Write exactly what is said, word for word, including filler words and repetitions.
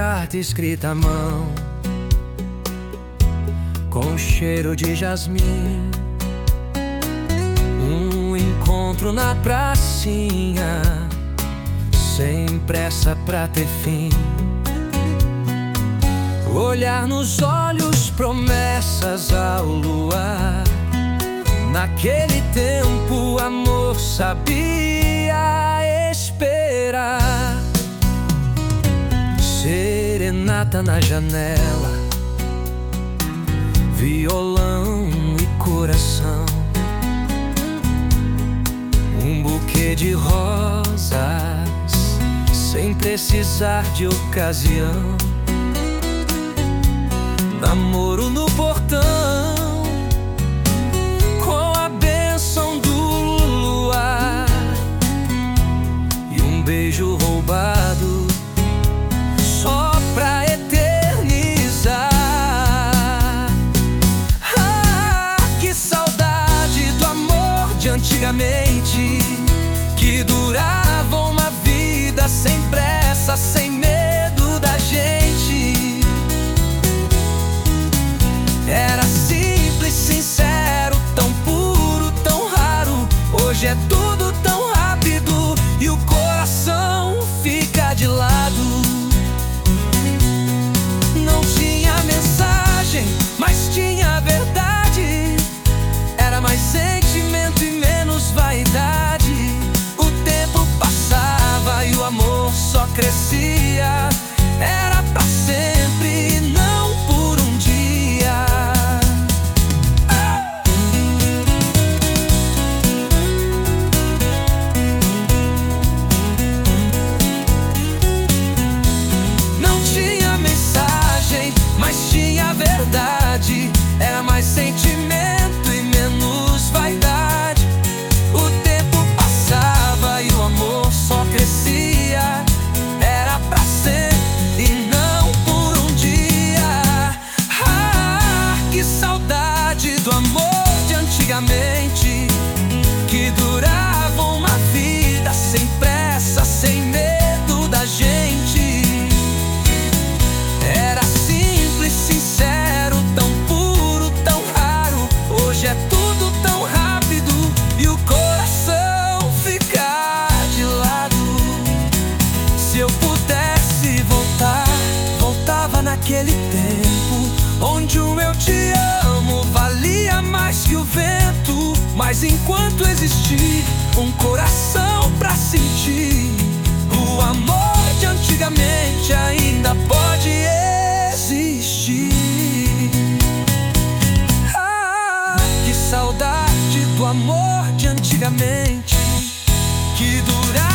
carta escrita à mão, com cheiro de jasmim. Um encontro na pracinha, sem pressa pra ter fim. Olhar nos olhos, promessas ao luar. Naquele tempo o amor sabia esperar. Serenata na janela, violão e coração. Um buquê de rosas, sem precisar de ocasião. Namoro no portão, com a bênção do luar. E um beijo roubado, só pra eternizar. Ah, que saudade do amor de antigamente, que durava uma vida sem pressa, sem medo da gente. Era simples, sincero, tão puro, tão raro. Hoje é tudo tão rápido e o coração fica de lado. Não tinha mensagem, mas tinha verdade. Era mais sentimento e menos vaidade. O tempo passava e o amor só crescia. Era pra sempre, não por um dia. Não tinha mensagem, mas tinha verdade. Era mais sentimento e menos vaidade. O tempo passava e o amor só crescia. Era pra sempre e não por um dia. Ah, que saudade do amor de antigamente, que durava uma vida sem pressa, sem medo da gente. Era simples, sincero, tão puro, tão raro. Hoje é tudo tão rápido e o coração fica de lado. Se eu pudesse voltar, voltava naquele tempo, onde o eu te amo valia mais que o vento. Mas enquanto existir um coração pra sentir, o amor de antigamente ainda pode existir. Ah, que saudade do amor de antigamente, que durava